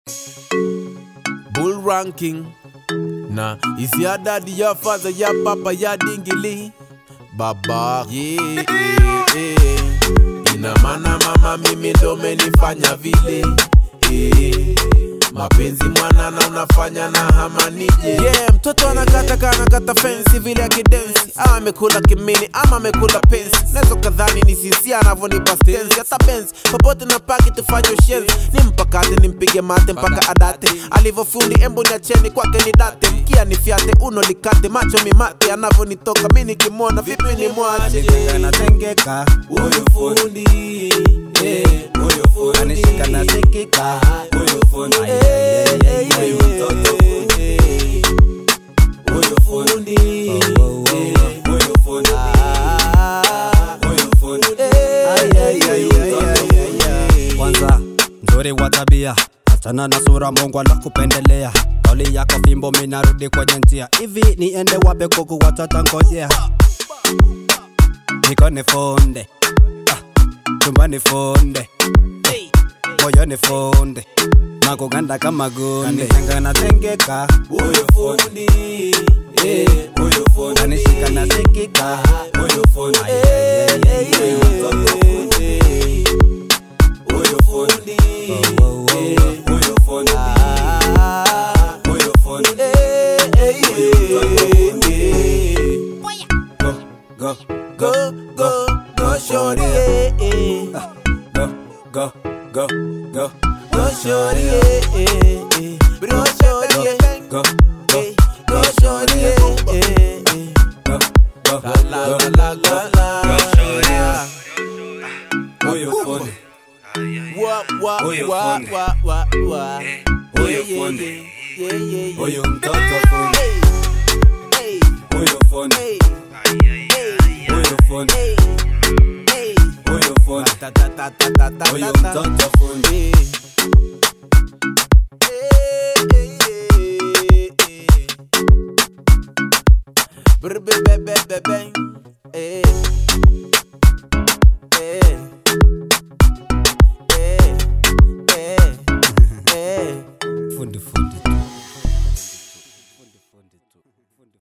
Bull ranking. Nah, is your daddy, your father, your papa, your dingili? Baba, yeah. Ina maana mama mimi ndo menifanya vile. Mapenzi mwana na unafanya na hamanije. Yeah, mtoto anakata fancy vile akidensi. Ama amekula kimini, ama amekula pensi. Nezo kadhani ni sisi anavonipa stensi. Hata benzi, popote na paki tufanye ushenzi. Nimpakate, nimpige mate mpaka adate. Alivofundi embu niacheni kwake ni date. Mkia ni fiate, uno likate, macho mimate. Anavonitoka mini kimona, vipi ni mwache. Anatengeka, uyu fundi. Uyu fundi. Anishika na sikika, uyu fundi. Uyu mtoto fundi. Uyu fundi. Uyu fundi. Uyu fundi. kwanza nzuri wa tabia, achana na sura Mungu anakupendelea. Kauli yako fimbo minarudi kwenye njia. Hivi niende wapi kuku watatangojea? Niko ni funde, chumba ni funde, moyo ni funde, nakuganda kama gunde. Kanitenga na tengeka, uyu fundi. Uyu fundi. anishika na sikika, Uyu fundi. Uyu mtoto fundi. Uyu fundi. Uyu fundi. Uyu fundi. go, Go, shorty, go, shorty, bro, shorty, go, go, shorty, la. Uyu fundi, Wa. Uyu fundi, uyu mtoto fundi, uyu fundi, uyu fundi, uyu fundi, uyu mtoto fundi. Bang.